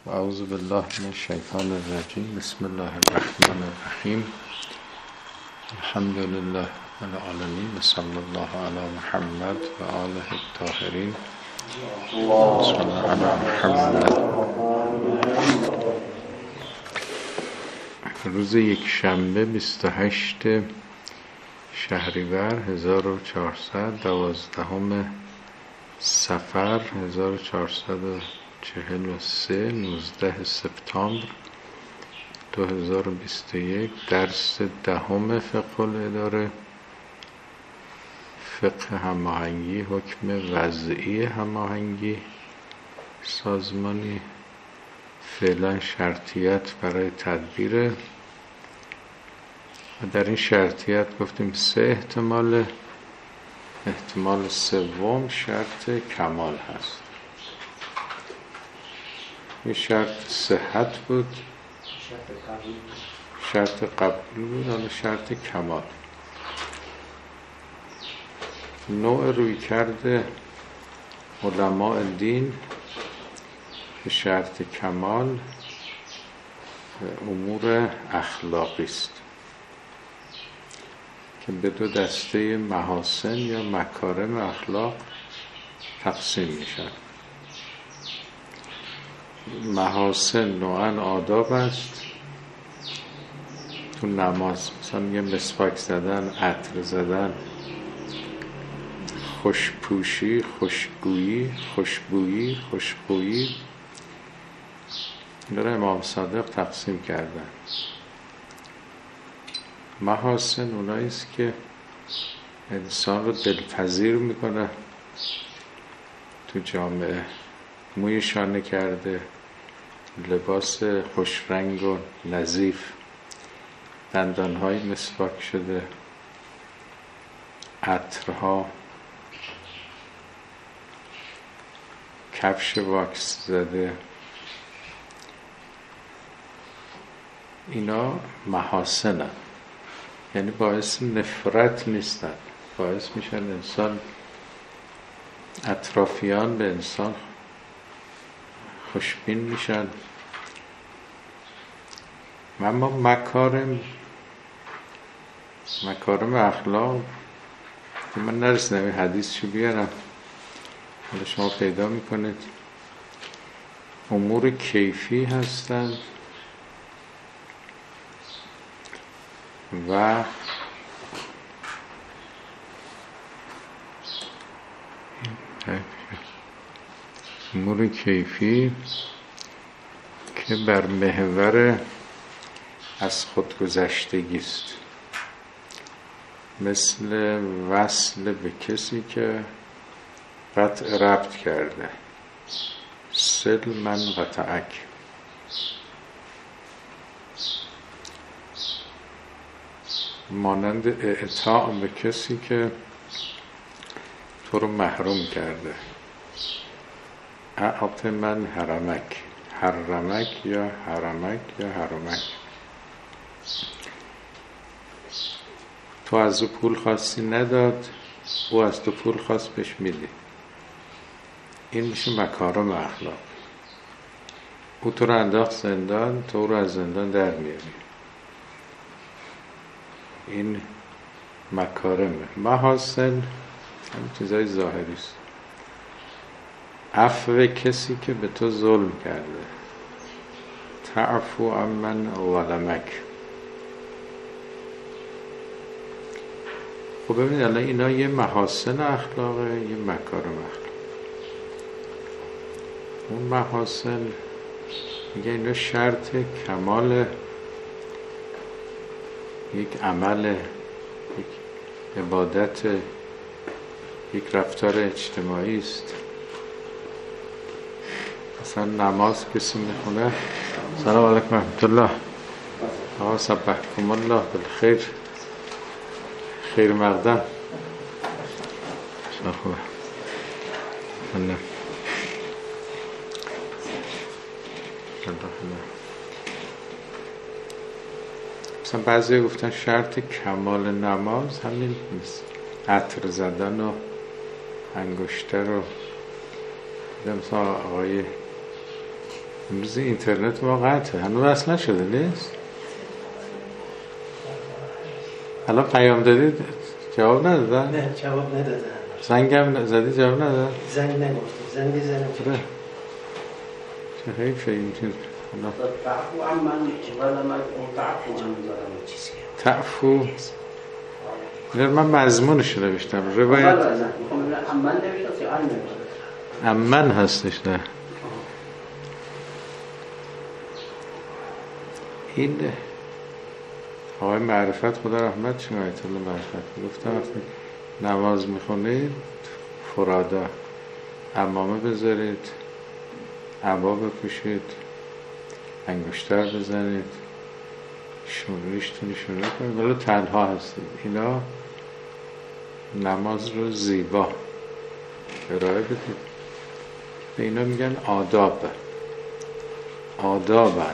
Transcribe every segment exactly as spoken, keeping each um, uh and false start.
اعوذ بالله من الشیطان الرجیم. بسم الله الرحمن الرحیم. الحمد لله العالمین. صلی الله علی محمد و آله الطاهرین. صلی الله علی محمد. روز یک شنبه بیست و هشتم شهریور هزار و چهارصد دوازدهم صفر هزار و چهارصد و چهل و سه نوزده سپتامبر دو هزار و بیست و یک. درس دهم فقه الاداره، فقه هماهنگی، حکم وضعی هماهنگی سازمانی، فعلا شرطیت برای تدبیر. و در این شرطیت گفتیم سه احتمال. احتمال سوم شرط کمال هست. یه شرط صحت بود، شرط قبول بود، حالا شرط کمال. نوع روی کرده علماء دین به شرط کمال امور اخلاقی است که به دو دسته محاسن یا مکارم اخلاق تقسیم میشن. محاسن نوعاً آداب است. تو نماز مثلا یه مسواک زدن، عطر زدن، خوشپوشی، خوشگویی، خوشبویی، خوشخویی، اینا رو امام صادق تقسیم کردن. محاسن اونایی است که انسان رو دلپذیر میکنه. تو جامعه موی شانه کرده، لباس خوش رنگ و نظیف، دندانهای مسواک شده، عطرها، کفش واکس زده، اینا محاسنن. یعنی باعث نفرت نیستن، باعث میشن انسان، اطرافیان به انسان خوشبین میشن. اما مکارم مکارم اخلاق که من نرسیدم این حدیث شو بیارم، حالا شما پیدا میکنید. امور کیفی هستند و امور کیفی که بر محور از خودگذشتگی است، مثل وصل به کسی که قطع ربط کرده، سل من قطعک، مانند اعطاء به کسی که تو رو محروم کرده، اعط من حرمک، حرمک یا حرمک یا حرمک. تو از او پول خواستی نداد، او از تو پول خواست بهش میدی. این میشه مکارم اخلاق. او تو رو انداخت زندان، تو رو از زندان در میاری. این مکارمه. محاسن همین چیزای ظاهری است. عفو کسی که به تو ظلم کرده، تعفو عمن ظلمک. خب ببینید الان اینا یه محاسن اخلاقه، یه مکارم اخلاق. اون محاسن میگه اینا شرط کمال یک عمل، یک عبادت، یک رفتار اجتماعی است. مثلا نماز کسی میخونه، سلام علیکم رحمت الله، آقا صبحکم الله بالخیر، خیر مقدم، شما خوبه؟ الله مثلا بعضی گفتن شرط کمال نماز همین نیست، عطر زدن و انگشتر و مثلا آقای امروز اینترنت ما قطعه، هنوز وصل نشده نیست. الان پیام دادید جواب ندادن؟ نه جواب ندادن. زنگم زدی جواب ندادن؟ زنگ نگفتم، زنگ زنم چرا؟ چه حیف این چیز. تعفو عمن ولا ما تعفو عن ظلم چیزی تعفو من مضمونش رو نوشتم روایت عمن نوشته یا عن نوشته؟ عمن هستش. نه این آقای معرفت خدا رحمت شما آیت الله معرفت گفتم وقتی نماز میخونید فرادا عمامه بذارید، عبا بپوشید، انگشتر بزنید، ریشتونی شونه کنید، ولی تنها هستید. اینا نماز رو زیبا ارائه بدید. به اینا میگن آداب. آداب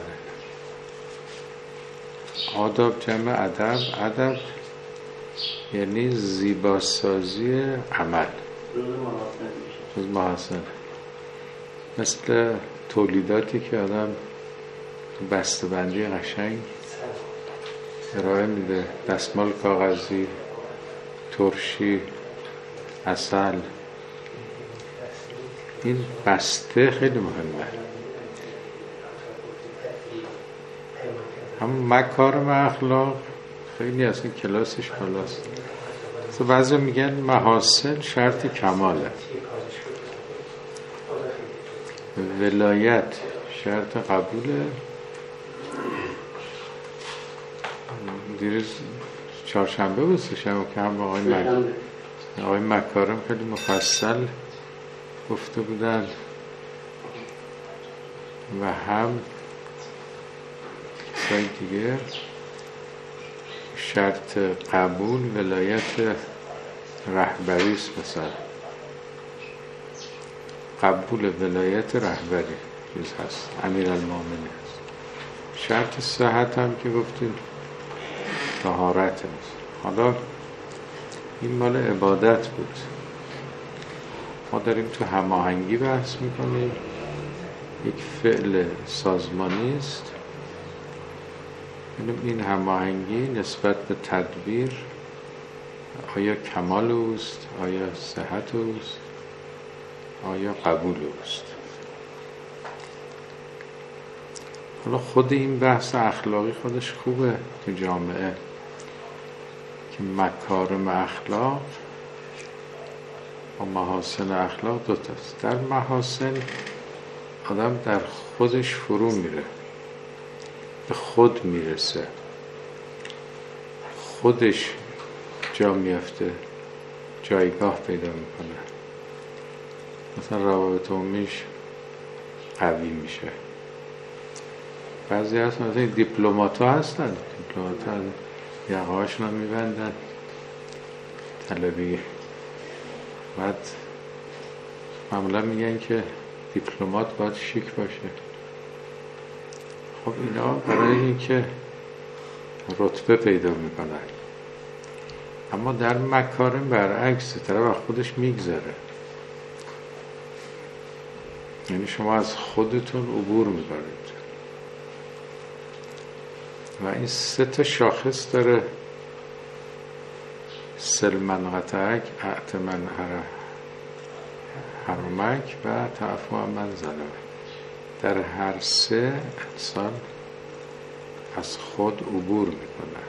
آداب جمع ادب. ادب یعنی زیباسازی عمل، جز محاسن. مثل تولیداتی که آدم بسته‌بندی قشنگ ارائه میده، دستمال کاغذی، ترشی، عسل. این بسته خیلی مهمه. هم مکارم اخلاق خیلی اصلا کلاسش بالاست. بعضی میگن محاسن شرط کماله، ولایت شرط قبوله. دیروز چهارشنبه بود سه‌شنبه که هم آقای مک... آقای مکارم خیلی مفصل گفته بودن و هم کسای دیگه. شرط قبول ولایت رهبری است. مثلا قبول ولایت رهبری چیز هست، امیرالمومنین هست. شرط صحت هم که گفتیم طهارت است. حالا این مال عبادت بود، ما داریم تو هماهنگی بحث میکنیم. یک فعل سازمانی است. این هماهنگی نسبت به تدبیر آیا کمال اوست، آیا صحت اوست، آیا قبول اوست. حالا خود این بحث اخلاقی خودش خوبه تو جامعه که مکارم اخلاق و محاسن اخلاق دوتاست. در محاسن آدم در خودش فرو میره، به خود میرسه، خودش جا میفته، جایگاه پیدا میکنه. مثلا روابط عمومیش قوی میشه. بعضی هست مثلا دیپلمات ها هستن، دیپلمات ها یقه هاشون هم میبندن طلبی، بعد معمولا میگن که دیپلمات باید شیک باشه. خب اینا برای این که رتبه پیدا میکنن. اما در مکارم برعکس، طرف خودش میگذره. یعنی شما از خودتون عبور میکنید و این سه تا شاخص داره: سلمن قطعک، اعتمن حرمک و تعفو من ظلمک. در هر سه انسان از خود عبور میکنه.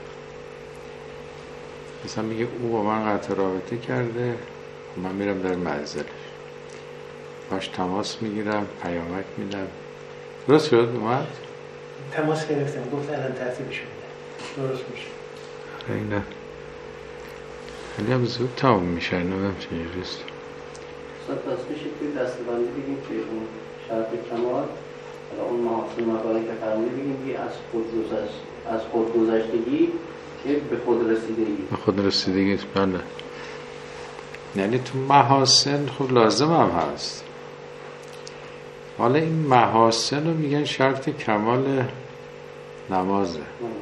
مثلا میگه او با من قطع رابطه کرده، من میرم در منزلش، باش تماس میگیرم، پیامک میدم. درست شد؟ اومد؟ تماس گرفتم، گفت الان ترتیبش میده، درست میشه. اینه خیلی هم زود تمام میشه. نمیدونم چجوریست. صد پس میشه توی دستبندی بگیم که اون شرط کمال، حالا اون محاسن مقاله که فرمی بگیم که از خودگذشت از خودگذشتگی که به خود رسیدگی. به خود رسیدگی است. بله. یعنی تو محاسن خب لازم هم هست. حالا این محاسن رو میگن شرط کمال نمازه.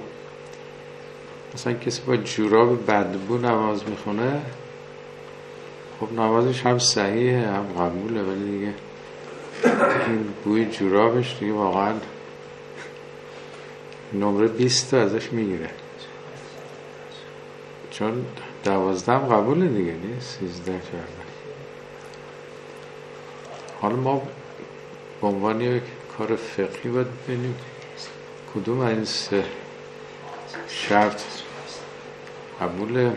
مثلا کسی با جوراب بدبو نماز میخونه، خب نمازش هم صحیحه هم قبوله، ولی دیگه این بوی جورابش دیگه واقعا نمره بیست ازش میگیره، چون دوازده هم قبوله دیگه، نیست سیزده کرده. حالا ما به عنوان یک کار فقهی باید ببینیم کدوم این سه شرط قبوله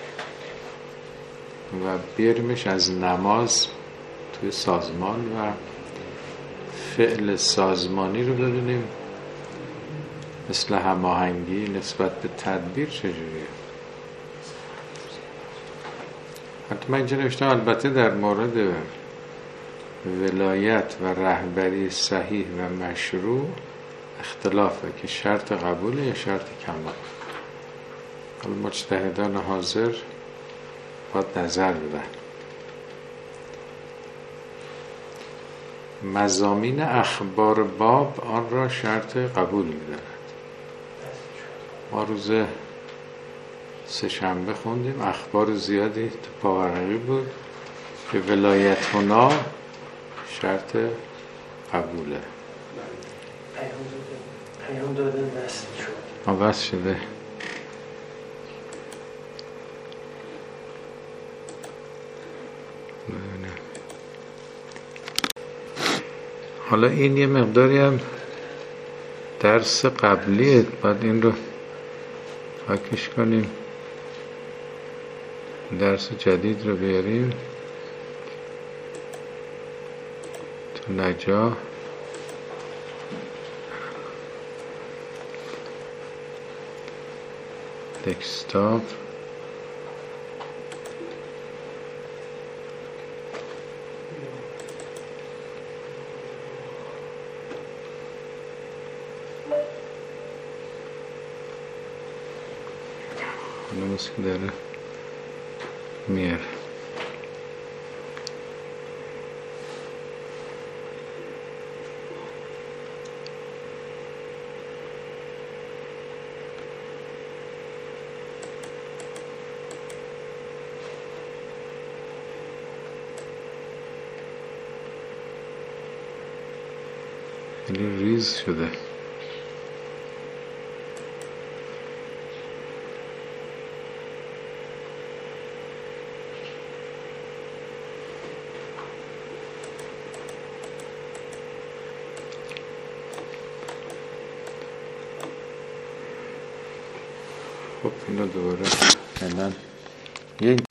و بیاریمش از نماز توی سازمان و فعل سازمانی رو ببینیم مثل هماهنگی نسبت به تدبیر چجوریه. حتی من اینجا نوشتم البته در مورد ولایت و رهبری صحیح و مشروع اختلافه که شرط قبول یا شرط کمال. حالا مجتهدان حاضر باید نظر بدن. مضامین اخبار باب آن را شرط قبول می‌دارد. ما روز سه شنبه خوندیم اخبار زیادی تو پاورقی بود که ولایت هنا شرط قبوله. پیام دادن وصل شد. وصل شده. حالا این یه مقداری هم درس قبلیه، باید این رو پاکش کنیم، درس جدید رو بیاریم تو نجاح. دکستاپ نماز که داره میاره. خیلی ریز شده. خب اینو دوباره فعلا یک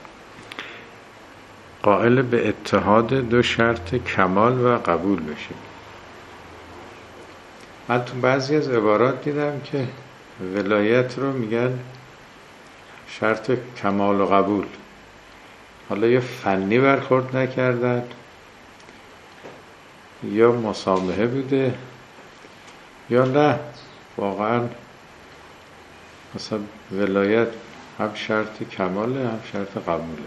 قائل به اتحاد دو شرط کمال و قبول بشیم. من تو بعضی از عبارات دیدم که ولایت رو میگن شرط کمال و قبول. حالا یا فنی برخورد نکردن یا مسامحه بوده یا نه واقعا مثلا ولایت هم شرط کماله هم شرط قبوله.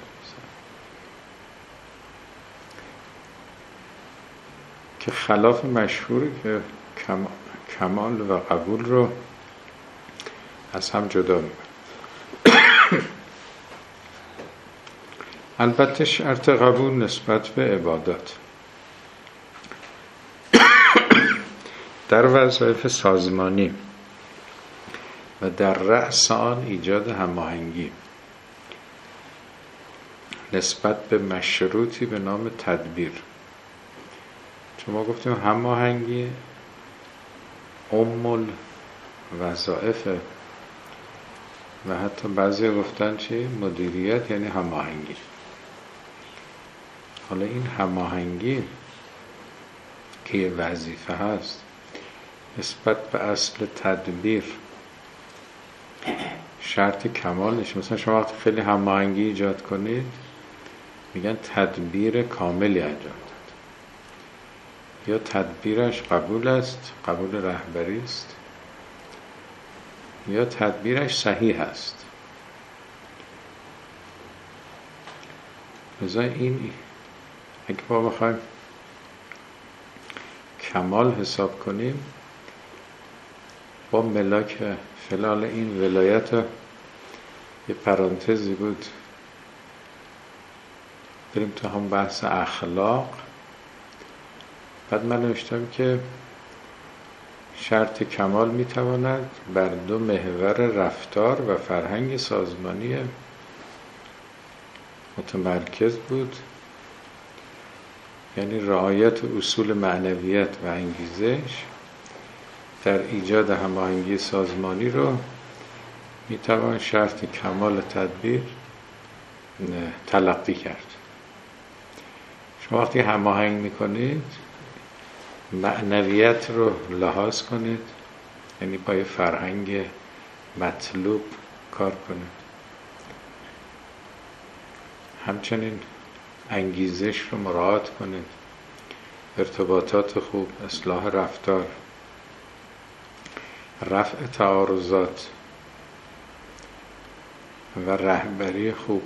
که خلاف مشهوری که کمال و قبول رو از هم جدا می‌کنه. البته شرط قبول نسبت به عبادات در وظایف سازمانی و در رأس آن ایجاد هماهنگی نسبت به مشروطی به نام تدبیر. چون ما گفتیم هماهنگی ام الوظائف و حتی بعضی گفتن چی؟ مدیریت یعنی هماهنگی. حالا این هماهنگی که یه وظیفه هست نسبت به اصل تدبیر شرط کمالش. مثلا شما وقتی خیلی هماهنگی ایجاد کنید میگن تدبیر کاملی انجام داد، یا تدبیرش قبول است، قبول رهبری است، یا تدبیرش صحیح است. لذا این اگه ما بخوایم کمال حساب کنیم با ملاک فلال این ولایت یه پرانتزی بود بریم تو هم بحث اخلاق بعد من نوشتم که شرط کمال میتواند بر دو محور رفتار و فرهنگ سازمانی متمرکز بود، یعنی رعایت اصول معنویت و انگیزش در ایجاد هماهنگی سازمانی رو میتوان شرط کمال تدبیر تلقی کرد. شما وقتی هماهنگ میکنید معنویت رو لحاظ کنید، یعنی با یه فرهنگ مطلوب کار کنید، همچنین انگیزش رو مراعات کنید، ارتباطات خوب، اصلاح رفتار، رفع تعارضات و رهبری خوب.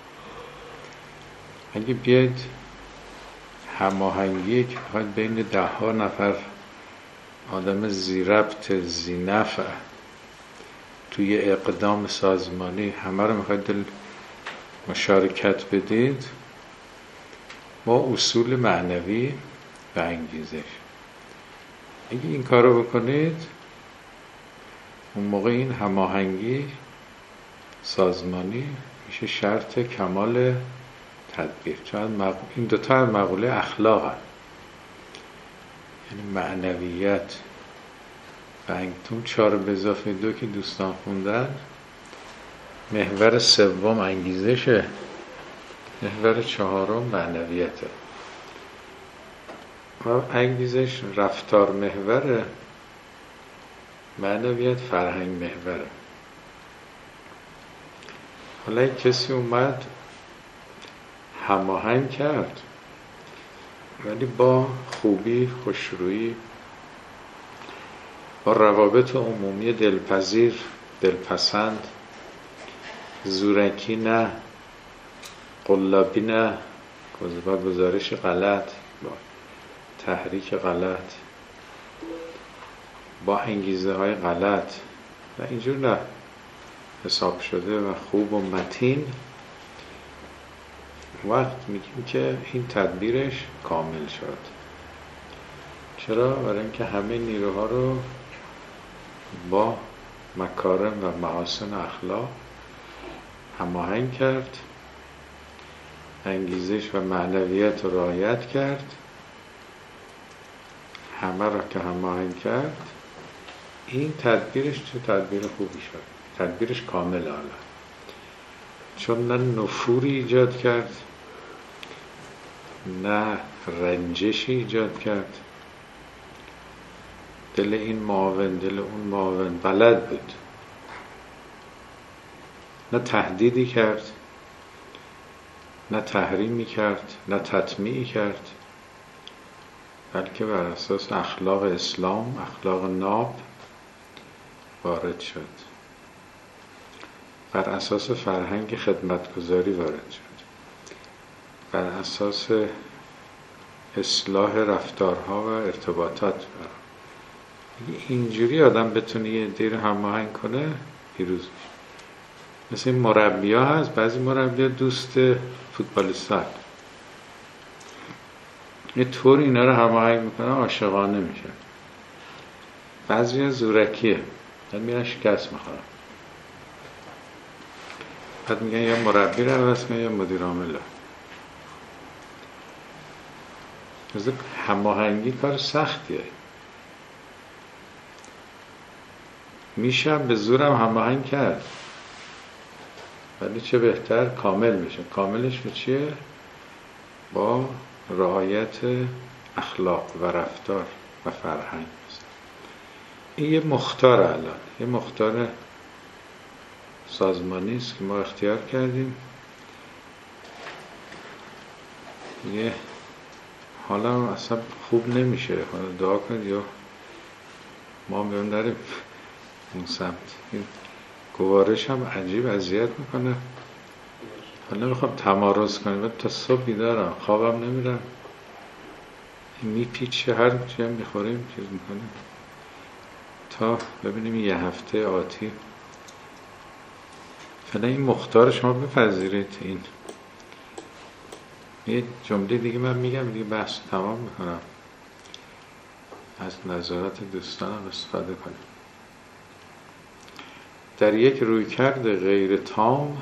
اگه بیاید هماهنگی که بخواید بین ده ها نفر آدم زیربط زینفع توی اقدام سازمانی همه رو میخواید مشارکت بدید با اصول معنوی و انگیزش، اگه این کار رو بکنید اون موقع این هماهنگی سازمانی میشه شرط کمال تدبیر. چون این دوتا از مقوله اخلاق هست، یعنی معنویت و انگیزش. چهار به اضافه دو که دوستان خوندن، محور سوم انگیزشه، محور چهارم معنویته و انگیزش رفتار محوره، معنویت فرهنگ محوره. حالا کسی اومد هماهنگ کرد ولی با خوبی، خوشرویی، با روابط عمومی دلپذیر، دلپسند، زورکی نه، قلابی نه، با گزارش غلط، با تحریک غلط، با انگیزه های غلط و اینجور نه، حساب شده و خوب و متین، وقت میگیم که این تدبیرش کامل شد. چرا؟ برای اینکه همه نیروها رو با مکارم و محاسن اخلاق هماهنگ کرد، انگیزش و معنویت رو رعایت کرد، همه را که هماهنگ کرد، این تدبیرش چه تدبیر خوبی شد، تدبیرش کامل. حالا چون نه نفوری ایجاد کرد، نه رنجشی ایجاد کرد، دل این معاون دل اون معاون بلد بود، نه تهدیدی کرد، نه تحریمی کرد، نه تطمیعی کرد، بلکه بر اساس اخلاق اسلام، اخلاق ناب وارد شد، بر اساس فرهنگ خدمتگزاری وارد شد، بر اساس اصلاح رفتارها و ارتباطات. اینجوری آدم بتونه یه دیر هماهنگ کنه، پیروز میشه. مثل این مربی ها هست، بعضی مربی ها دوست فوتبالیستان، یه طور اینا رو هماهنگ میکنه، عاشقانه میشه. بعضی ها زورکیه، بعد میرن شکست میخورن، بعد میگن یا مربی رو عوض کنه یا مدیر عامل. هماهنگی کار سختیه، میشم به زورم هماهنگ کرد، ولی چه بهتر کامل میشه. کاملش به چیه؟ با رعایت اخلاق و رفتار و فرهنگ. این یه مختار، الان یه مختار سازمانی است که ما اختیار کردیم. یه حالا اصلا خوب نمیشه، حالا دعا کنید یا ما میون داریم اون سمت. این گوارش هم عجیب اذیت میکنه. حالا میخوام تمارض کنیم، تا صبح بیدارم، خوابم نمیرم، میپیچه، هر چی هم میخوریم چیز میکنیم تا ببینیم یه هفته آتی. فعلا این مختار شما بپذیرید. این یه جمله دیگه من میگم دیگه، بحث تمام میکنم. از نظرات دوستانم استفاده کنیم. در یک رویکرد غیر تام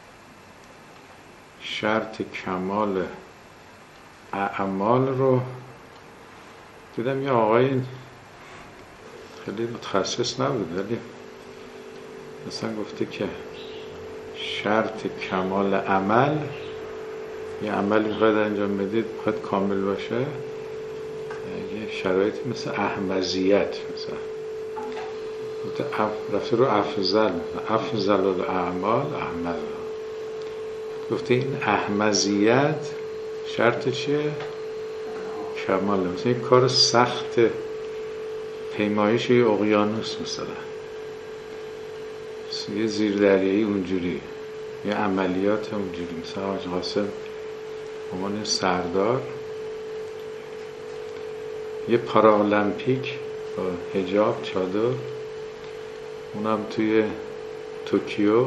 شرط کمال اعمال رو دیدم یه آقای خیلی متخصص نبود ولی مثلا گفته که شرط کمال عمل، یه عملی میخواید انجام بدید میخواید کامل باشه، یه شرایطی مثل احمزیت، مثلا رفته رو افضل افضل الاعمال احمد، گفته این احمزیت شرط چیه؟ کماله. مثلا این کار سخت پیمایش یه اقیانوس، مثلا یه زیردریایی اونجوری، یه عملیات اونجوری، مثلا حاج قاسم عنوان سردار یه پارالمپیک با حجاب چادر، اونم توی توکیو.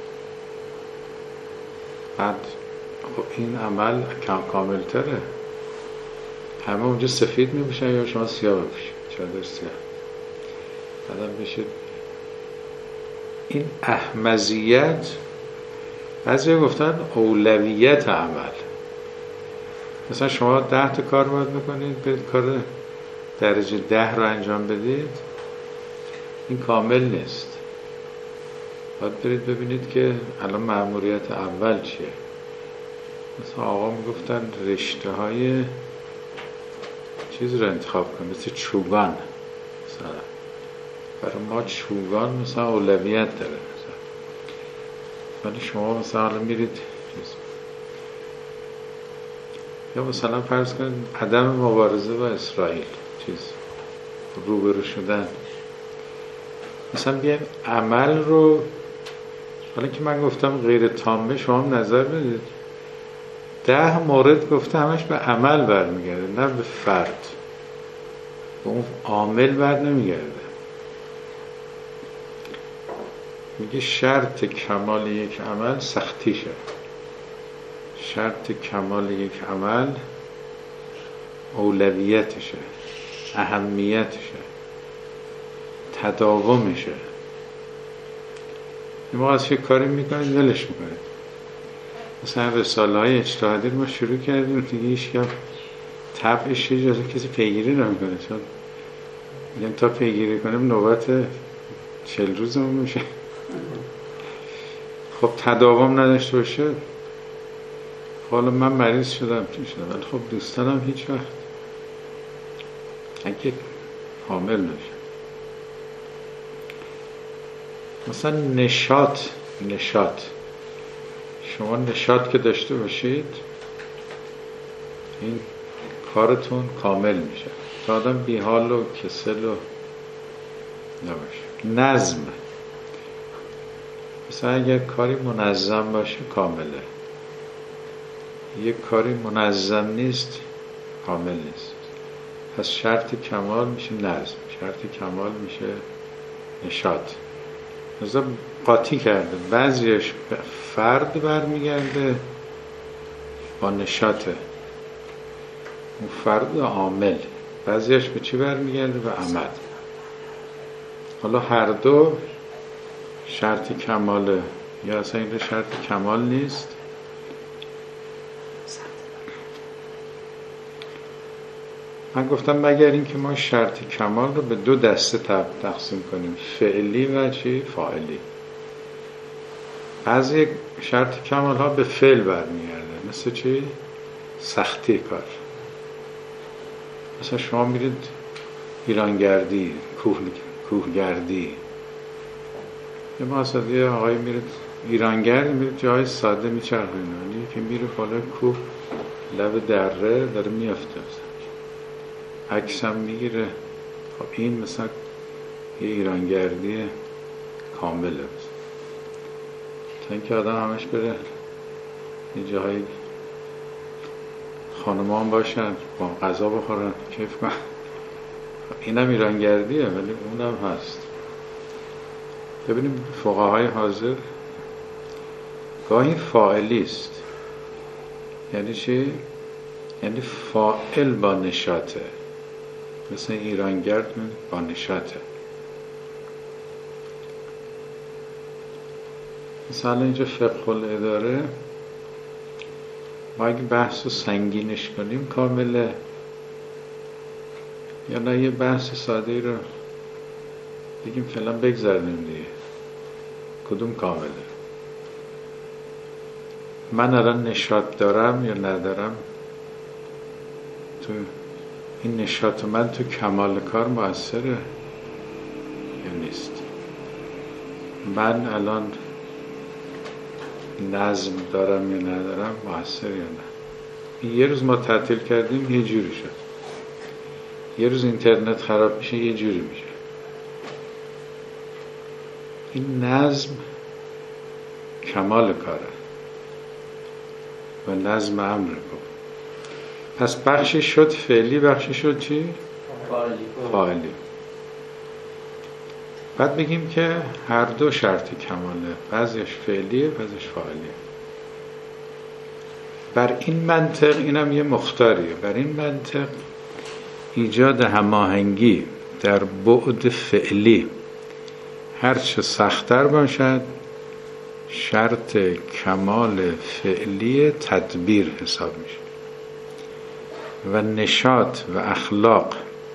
بعد خب این عمل کم کامل تره، همه اونجا سفید میپوشن یا شما سیاه بپوشید، چادر سیاه. بعدم بشید این احمزیت، بعضی گفتن اولویت عمل. مثلا شما ده تا کار باید بکنید، برید کار درجه ده رو انجام بدید، این کامل نیست. باید برید ببینید که الان مأموریت اول چیه. مثلا آقا میگفتن رشته های چیز رو انتخاب کنید، مثل چوگان مثلا. برای ما چوگان مثلا اولویت داره، مثلا. ولی شما مثلا الان میرید چیز. یا مثلا فرض کنید عدم مبارزه با اسرائیل، چیز روبرو شدن. مثلا بیایم عمل رو، حالا که من گفتم غیر تامه، شما هم نظر بدید. ده مورد گفته همش به عمل برمیگرده، نه به فرد، به اون عامل بر نمیگرده. میگه شرط کمال یک عمل سختیشه، شرط کمال یک عمل اولویتشه، اهمیتشه، تداومشه. ما از یک کاری میکنید ولش میکنید. مثلا رساله های اجتهادی رو ما شروع کردیم، دیگه هیچ کم طبعش یه جزا کسی پیگیری نمیکنه، چون یعنی تا پیگیری کنیم نوبت چل روزمون میشه. خب تداوم نداشته باشه. حالا من مریض شدم چی شدم، ولی خب دوستانم هیچ وقت اگه حامل نشه. مثلا نشاط نشاط شما نشاط که داشته باشید این کارتون کامل میشه، تا آدم بیحال و کسل و نباشه. نظم، مثلا اگر کاری منظم باشه کامله، یک کاری منظم نیست کامل نیست. پس شرط کمال میشه نظم، شرط کمال میشه نشاط. مثلا قاطی کرده، بعضیش به فرد برمیگرده با نشاطه، اون فرد عامل. بعضیش به چی برمیگرده؟ به عمل. حالا هر دو شرط کماله یا اصلا این شرط کمال نیست. من گفتم مگر این که ما شرط کمال رو به دو دسته تقسیم کنیم، فعلی و چی؟ فاعلی. بعضی شرط کمال ها به فعل برمیگرده، مثل چی؟ سختی کار. مثلا شما میرید ایرانگردی، کوه کوهگردی، یه ما اصلا یه آقای میرید ایرانگرد، میرید جای ساده میچرخونه، که میره بالا کوه لب دره داره میافته، عکس هم میگیره. خب این مثلا یه ایرانگردی کامله، تا اینکه آدم همش بره یه جاهای خانم هم باشن با غذا بخورن کیف کنن. این هم ایرانگردیه، ولی اون هم هست. ببینیم فقهای حاضر گاهی فاعلی است. یعنی چی؟ یعنی فاعل با نشاطه، مثل ایرانگرد با نشاطه. مثلا اینجا فقه الاداره ما اگه بحث رو سنگینش کنیم کامله، یا نه یه بحث ساده ای رو بگیم فعلا بگذاریم دیگه، کدوم کامله؟ من الان نشاط دارم یا ندارم؟ تو این نشاط من تو کمال کار مؤثره یا نیست؟ من الان نظم دارم یا ندارم، مؤثر یا نه؟ یه روز ما تعطیل کردیم یه جوری شد، یه روز اینترنت خراب میشه یه جوری میشه. این نظم کمال کاره و نظم امر بود. پس بخشی شد فعلی، بخشی شد چی؟ فاعلی. بعد بگیم که هر دو شرط کماله، بعضیش فعلیه بعضیش فاعلیه. بر این منطق اینم یه مختاریه، بر این منطق ایجاد هماهنگی در بعد فعلی هرچه سخت‌تر باشد شرط کمال فعلی تدبیر حساب میشه و نشاط و اخلاق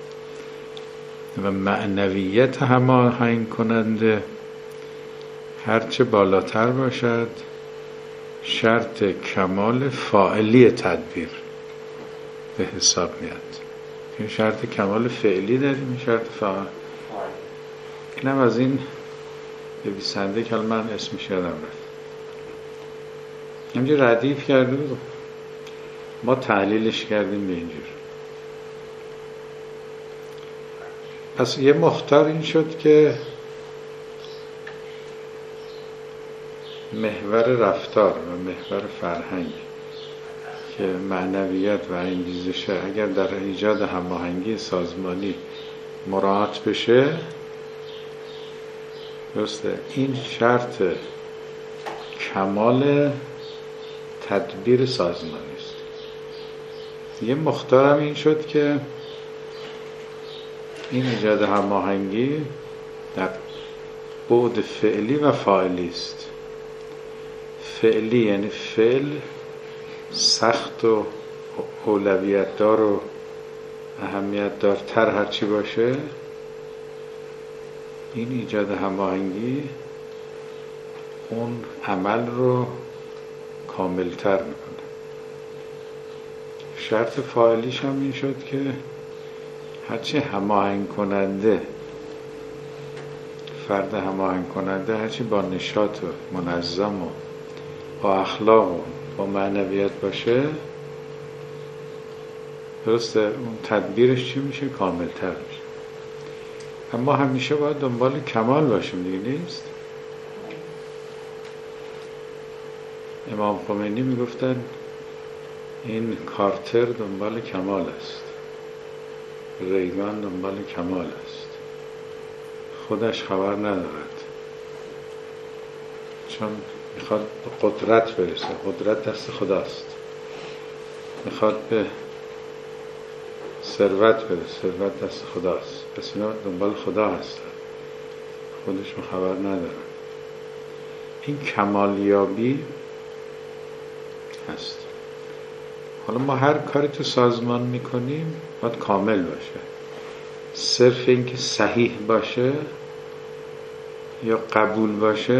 و معنویت هماهنگ کننده هرچه بالاتر باشد شرط کمال فاعلی تدبیر به حساب میاد. این شرط کمال فعلی داریم، این شرط فاعل. اینم از این نویسنده که من اسمش یادم رفت همینجور ردیف کرده بود، ما تحلیلش کردیم به اینجور. پس یه مختار این شد که محور رفتار و محور فرهنگ که معنویت و انگیزشه اگر در ایجاد هماهنگی سازمانی مراعات بشه، درسته، این شرط کمال تدبیر سازمانی است. یه مختار هم این شد که این ایجاد هماهنگی در بعد فعلی و فاعلی است. فعلی یعنی فعل سخت و اولویت دار و اهمیت دارتر هرچی باشه، این ایجاد هماهنگی اون عمل رو کاملتر میکنه. شرط فاعلیش هم این شد که هرچی هماهنگ کننده، فرد هماهنگ کننده هرچی با نشاط و منظم و با اخلاق و با معنویت باشه، درسته، اون تدبیرش چی میشه؟ کاملتر میشه. اما همیشه باید دنبال کمال باشیم دیگه، نیست؟ امام خمینی میگفتن این کارتر دنبال کمال است، ریگان دنبال کمال است، خودش خبر ندارد، چون میخواد به قدرت برسه، قدرت دست خداست، میخواد به ثروت برسه، ثروت دست خداست، پس اینا دنبال خدا هستن، خودشون خبر ندارن. این کمالیابی هست. حالا ما هر کاری تو سازمان میکنیم باید کامل باشه. صرف این که صحیح باشه یا قبول باشه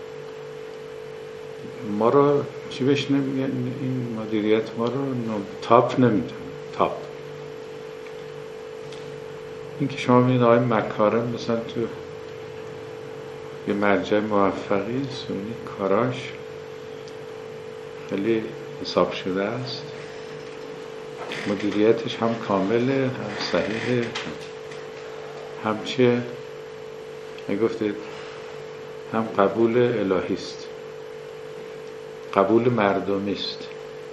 ما رو چی بهش نمیگن؟ این مدیریت ما رو تاپ نمیتونه. تاپ این که شما میدید آقای مکارم مثلا تو یه مرجع موفقی سونی کاراش خیلی حساب شده است، مدیریتش هم کامله، هم صحیحه، هم چیه میگفتید، هم قبول الهی است، قبول مردمی است.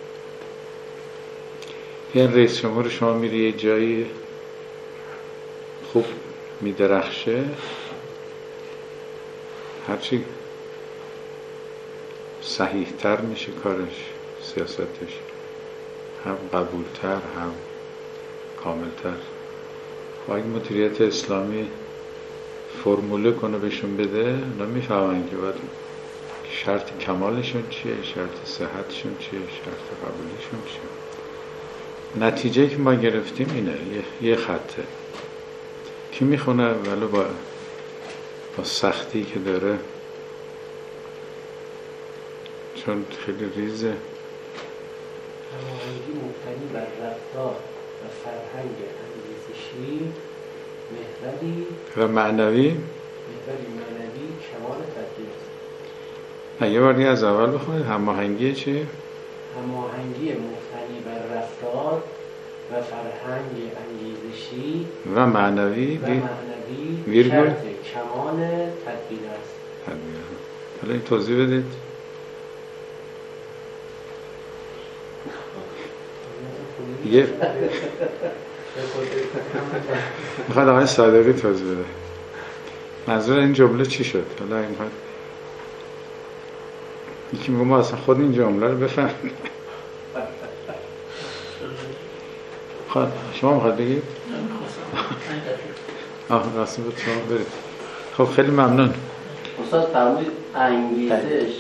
یعنی رئیس جمهور شما میری یه جایی خوب میدرخشه، هرچی صحیح تر میشه کارش، سیاستش هم قبولتر هم کاملتر با این مدیریت اسلامی فرموله کنه بهشون بده، اونا میفهمن که باید شرط کمالشون چیه، شرط صحتشون چیه، شرط قبولیشون چیه. نتیجه که ما گرفتیم اینه، یه, یه خطه. کی میخونه ولو با با سختی که داره، چون خیلی ریزه. هماهنگی مبتنی بر رفتار و فرهنگ انگیزشی، محوری و معنوی محوری معنوی کمال تدبیر است. نه یه باری از اول بخونید. هماهنگی چی؟ هماهنگی مبتنی بر رفتار و فرهنگ انگیزشی و معنوی و معنوی ویرگول شرط کمال تدبیر است. تدبیر. حالا این توضیح بدید. یه میخواد آقای صادقی توضیح بده منظور این جمله چی شد. حالا این میخواد یکی میگه ما اصلا خود این جمله رو بفهمیم. خب شما میخواد بگید؟ آه راستین بود شما برید. خب خیلی ممنون. استاد فرمودید انگیزش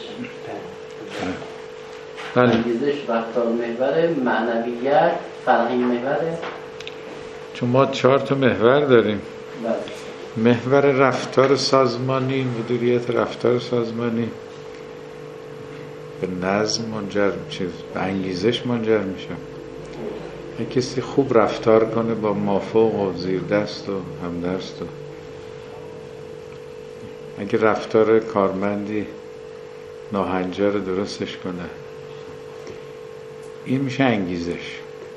بله. انگیزش رفتار محور، معنویت فرهنگ محوره. چون ما چهار تا محور داریم. بله. محور رفتار سازمانی، مدیریت رفتار سازمانی به نظم منجر چیز به انگیزش منجر میشه. اگه کسی خوب رفتار کنه با مافوق و زیر دست و همدست و اگه رفتار کارمندی ناهنجار درستش کنه، این میشه انگیزش.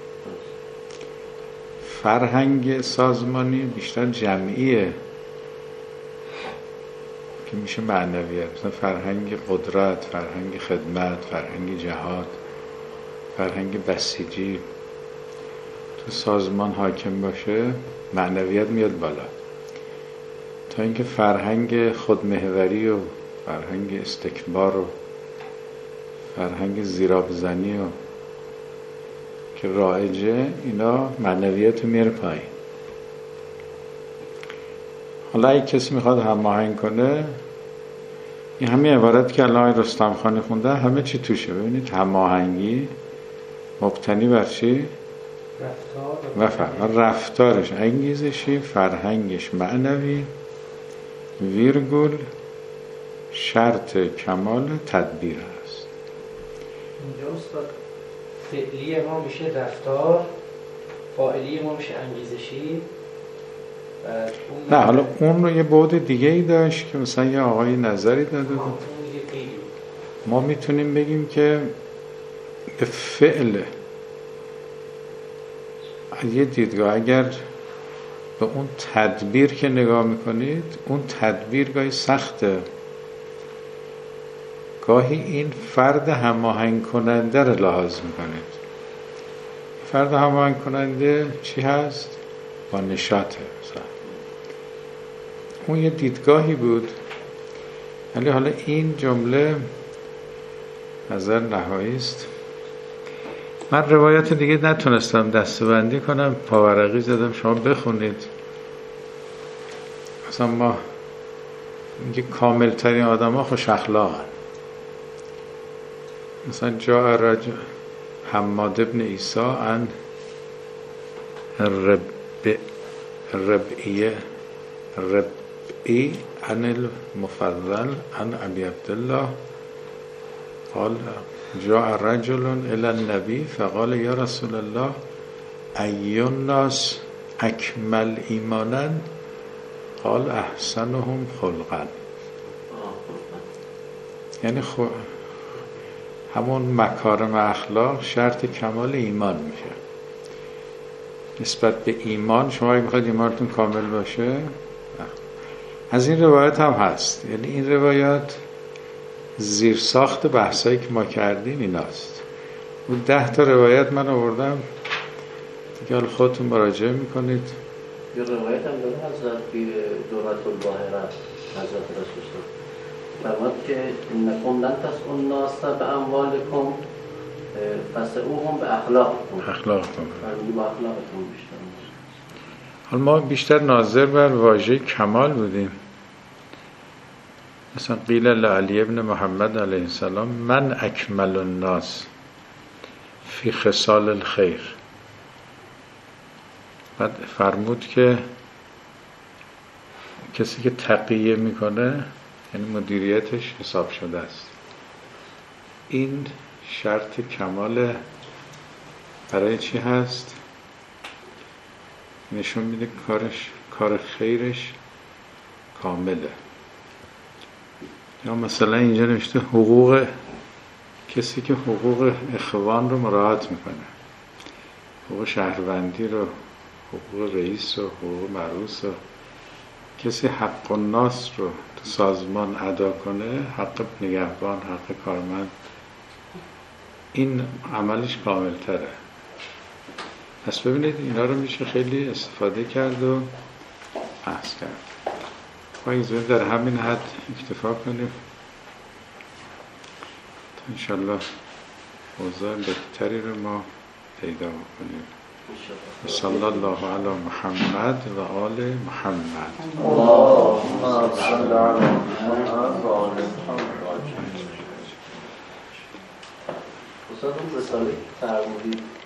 فرهنگ سازمانی بیشتر جمعیه که میشه معنویت. مثلا فرهنگ قدرت، فرهنگ خدمت، فرهنگ جهاد، فرهنگ بسیجی تو سازمان حاکم باشه، معنویت میاد بالا. تا اینکه فرهنگ خودمحوری و فرهنگ استکبار و فرهنگ زیرابزنی و که رایجه، اینا معنویت رو میاره پایین. حالا اگه کسی میخواد هماهنگ کنه، این همین عبارت که الان رستم خانی خونده همه چی توشه. ببینید هماهنگی مبتنی بر چی؟ رفتار و فر... رفتارش انگیزشی، فرهنگش معنوی، ویرگول شرط کمال تدبیر است. اینجا استاد فعلی ما میشه رفتار، فاعلی ما میشه انگیزشی. نه حالا اون رو یه بعد دیگه ای داشت که مثلا یه آقای نظری داده بود. ما میتونیم بگیم که به فعل یه دیدگاه، اگر به اون تدبیر که نگاه میکنید، اون تدبیر گاهی سخته، گاهی این فرد هماهنگ کننده رو لحاظ میکنید. فرد هماهنگ کننده چی هست؟ با نشاطه. اون یه دیدگاهی بود، ولی حالا این جمله نظر نهایی است. من روایت دیگه نتونستم دسته‌بندی کنم، پاورقی زدم شما بخونید. مثلا ما میگه کامل ترین آدم ها خوش اخلاق هن. مثلا جا رجل حماد ابن عیسی عن رب ربعیه ربعی عن المفضل عن ابی عبدالله قال جاء رجل الى النبی فقال یا رسول الله ای الناس اکمل ایمانا قال احسنهم خلقا. یعنی خو... همون مکارم اخلاق شرط کمال ایمان میشه. نسبت به ایمان شما اگه میخواید ایمانتون کامل باشه، نه. از این روایت هم هست. یعنی این روایت زیر ساخت بحثایی که ما کردیم ایناست. اون ده تا روایت من آوردم دیگه، حالا خودتون مراجعه میکنید. یه روایت هم داره حضرت بی دولت الباهره حضرت رسول فرمود که انکم لن تسئوا الناس باموالکم فسئوهم باخلاقکم. اخلاقتون فرمود با اخلاقتون بیشتر. حالا ما بیشتر ناظر بر واژه کمال بودیم. مثلا قیل لعلی ابن محمد علیه السلام من اکمل الناس فی خصال الخیر. بعد فرمود که کسی که تقیه میکنه یعنی مدیریتش حساب شده است. این شرط کمال برای چی هست؟ نشون میده کارش کار خیرش کامله. یا مثلا اینجا نوشته حقوق کسی که حقوق اخوان رو مراعات میکنه، حقوق شهروندی رو، حقوق رئیس و حقوق مرئوس و کسی حق الناس رو تو سازمان ادا کنه، حق نگهبان، حق کارمند، این عملش کامل تره. پس ببینید اینا رو میشه خیلی استفاده کرد و بحث کرد. ما این در همین حد اکتفا کنیم تا انشالله اوضاع بهتری رو ما پیدا بکنیم. صلی الله علی محمد و آل محمد. اللهم صل علی محمد و آل محمد. استاد اون رساله فرمودید